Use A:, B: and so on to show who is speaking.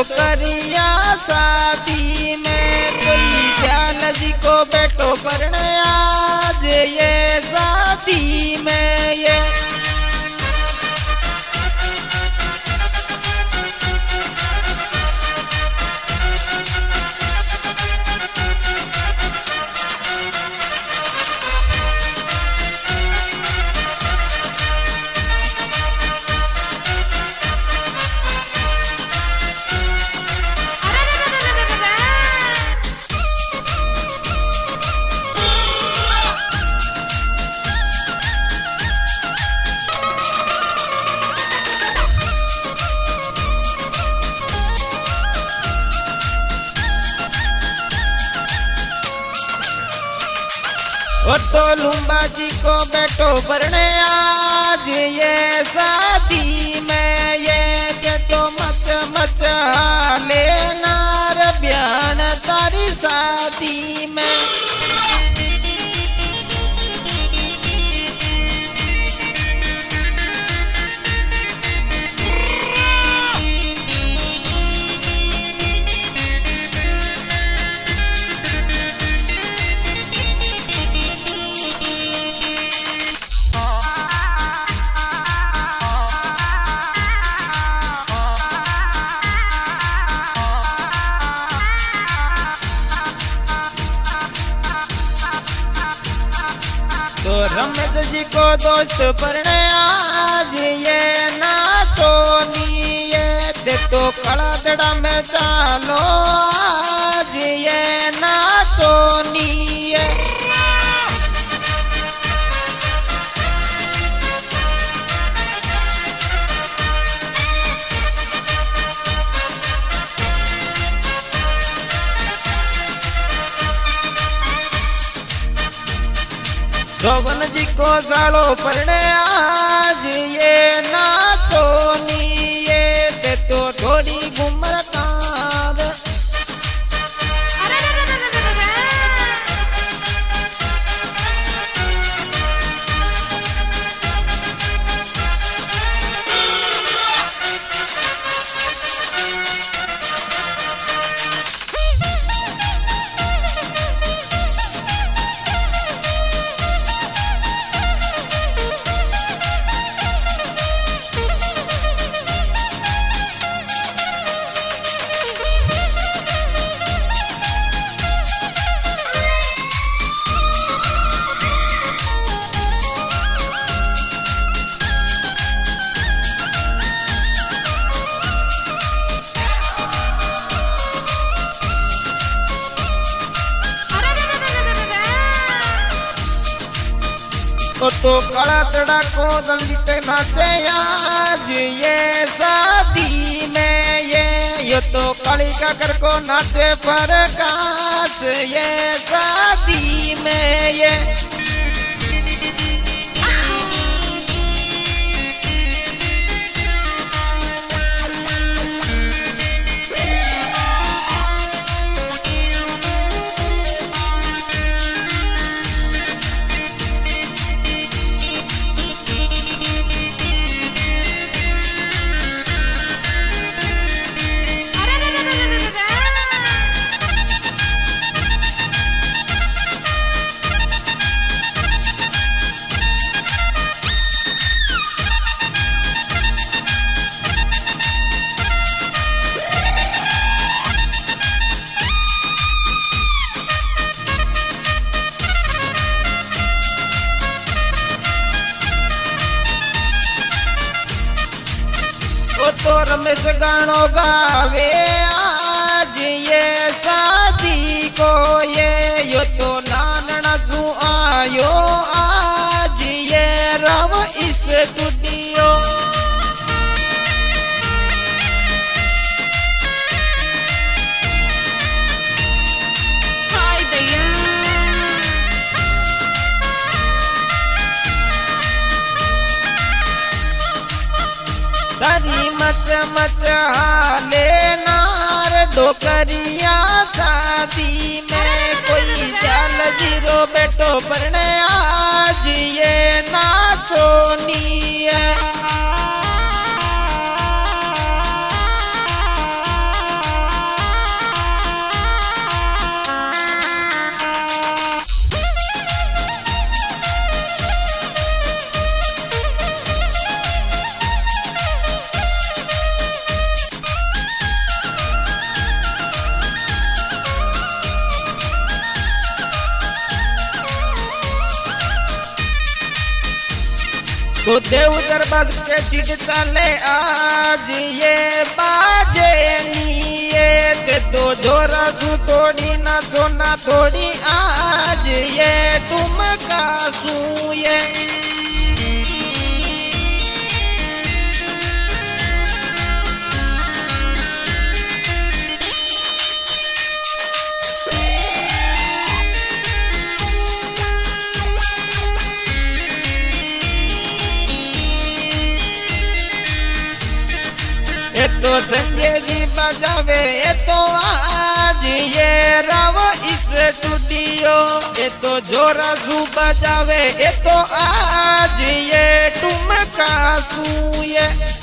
A: डोकरिया शादी में कोई जान जी को बेटो परने आज ये शादी में ये तो लुम्बा जी को बेटो परने आज ये शादी में ये के तो मच मच लेना रे ब्यान तारी शादी में तो रमेश जी को दोस्त परने आज ये नाचोनी ये दे तो कड़ा दड़ा में चालो आज ये नाचोनी ये जोगन जी को सालो परने आज ये नाचोनी ये दे तो थोड़ी घुमर कार तो कड़ा तड़ा को दलित नाचे आज ये शादी में ये तो कड़ी का कर को नाचे प्रकाश ये शादी में ये तो रमेश गानो गावे आज ये शादी को ये यो तो नानना सु आयो आज ये रव इस स्टूडियो
B: हाय भैया
A: तारी मच मच लेना रे डोकरिया शादी में कोई जाल जीरो बेटो परने आज ये नाचोनी है। तो देव दरबार के सीट चले आज ये बाजेनी ये तो जोरा सु थोड़ी ना सोना थोड़ी आज ये ठुमका सु ये ये तो संजय जी बजावे ये तो आज ये राव स्टूडियो ये तो जोरा सु बजावे ये तो आज ये ठुमका सु ये